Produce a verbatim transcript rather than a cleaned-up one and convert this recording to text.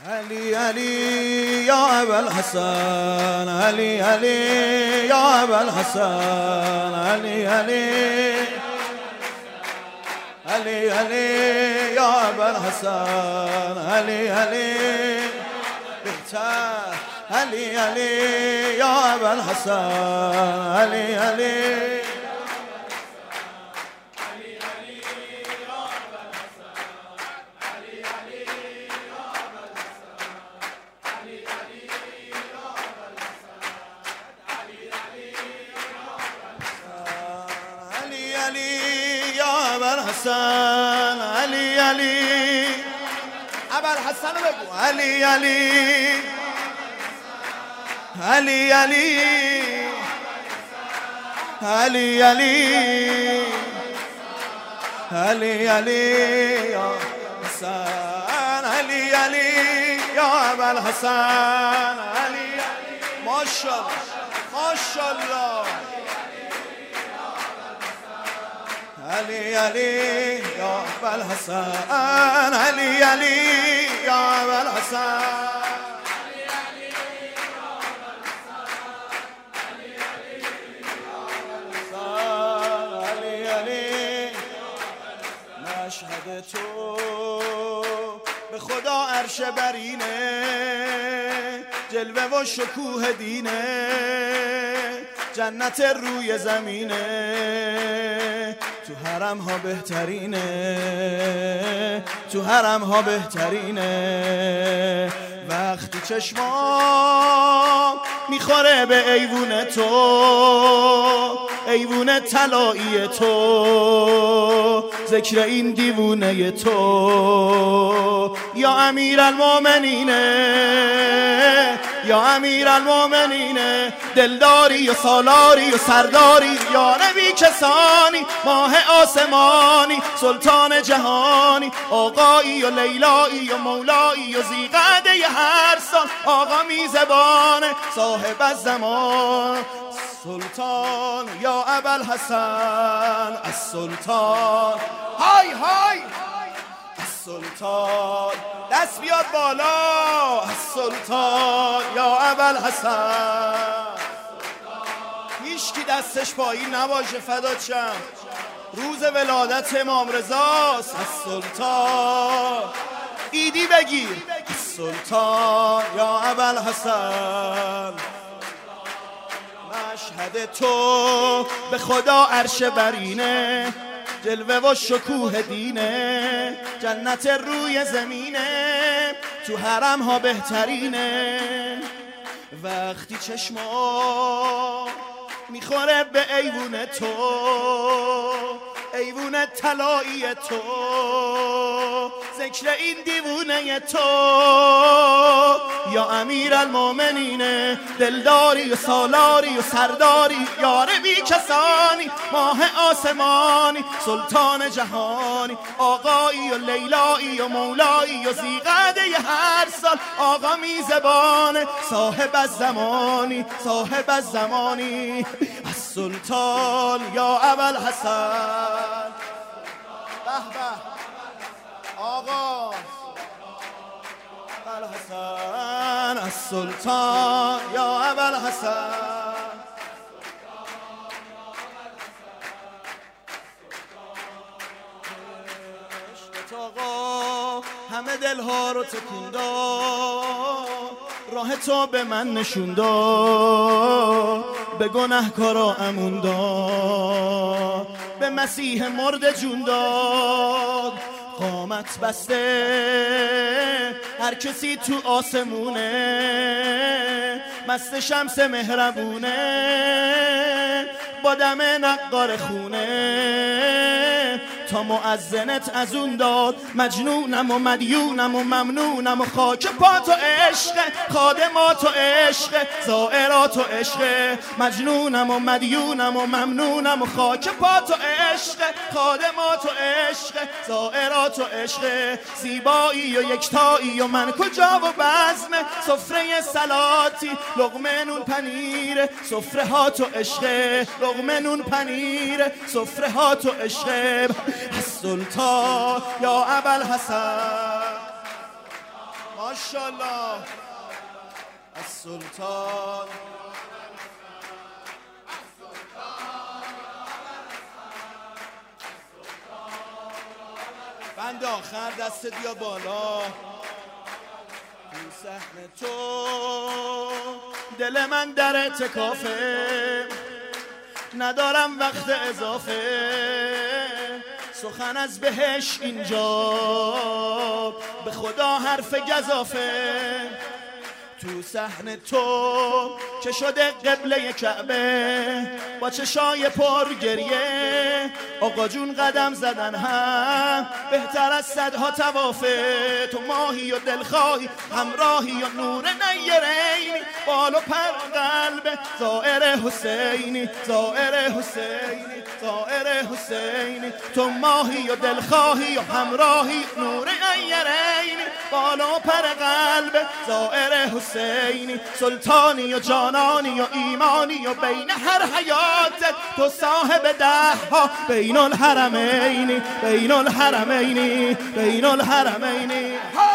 علی علی یا ابوالحسن، علی علی یا ابوالحسن، علی علی علی علی یا ابوالحسن، علی علی بهتر، علی علی یا ابوالحسن، علی علی ابوالحسن، علی علی ابوالحسن بگو، علی علی علی علی علی علی علی علی یا حسن، علی علی یا ابوالحسن، علی علی ماشاءالله ماشاءالله، علی علی یا ابوالحسن، علی علی یا ابوالحسن، علی علی مشهد تو به خدا عرش برینه، جلوه و شکوه دینه، جنت روی زمینه، تو حرم ها بهترینه، تو حرم ها بهترینه. وقتی چشمام میخوره به ایوون تو، ایوون طلایی تو، ذکر این دیوونه تو، یا امیرالمومنینه، یا امیرالمومنینه، دلداری و سالاری و سرداری، یا نبی کسانی، ماه آسمانی، سلطان جهانی، آقایی و لیلایی و مولایی و زیقعده هر سال، آقا میزبان صاحب الزمان، سلطان یا ابوالحسن السلطان، های های السلطان، دست بیاد بالا، السلطان یا ابوالحسن، هیچ کی دستش پایین نباشه، فدات شم، روز ولادت امام رضاست، السلطان، ایدی بگیر، السلطان یا ابوالحسن، مشهد تو به خدا عرش برینه، جلوه و شکوه دینه، جنت روی زمینه، تو حرم ها بهترینه. وقتی چشما میخوره به ایوون تو، ایوون طلایی تو، ذکر این دیوونه تو، یا امیرالمومنینه، دلداری و سالاری و سرداری، یار بی کسانی، ماه آسمانی، سلطان جهانی، آقایی و لیلایی و مولایی و زیقعده هر سال، آقا میزبان صاحب الزمانی، صاحب الزمانی، السلطان یا ابوالحسن، به به آقا ابوالحسن السلطان یا ابوالحسن، آقا همه دلها رو تکون داد، راه تو به من نشون داد، به گنهکارا امون داد، به مسیح مرد جون داد، قامت بسته هر کسی تو آسمونه، مست شمس مهربونه، با دم نقار خونه، تا مؤذنت از اون داد، مجنونم و مدیونم و ممنونم و خاک پات و عشق، خادمات و عشق، زائرات و عشق، مجنونم و مدیونم و ممنونم و خاک پات و عشق، خادمات و عشق، زائرات و عشق، زیبایی و یکتایی و من کجا و بزم، سفره سلاتی، لقمه نون پنیر، سفره ها تو عشق، لقمه نون پنیر، سفره ها تو عشق، السلطان یا ابوالحسن. ماشاءالله از سلطان بند آخر دست بیا بالا تو صحنه تو دل من در اعتکافه ندارم وقت اضافه سخن از بهش اینجا به خدا حرف گزافه تو صحنه تو که شده قبله کعبه با چشای پر گریه آقا جون قدم زدن هم بهتر از صدها توافه تو ماهی و دلخواهی همراهی و نور نیرینی بال و پر قلب زائر حسینی زائر حسینی زائر حسینی تو ماهی و دلخواهی و همراهی نور نیرینی بال و پر قلب زائر حسینی سلطانی و جانانی و ایمانی و بین هر حیات تو صاحب ده ها بین الحرمینی بین الحرمینی بین الحرمینی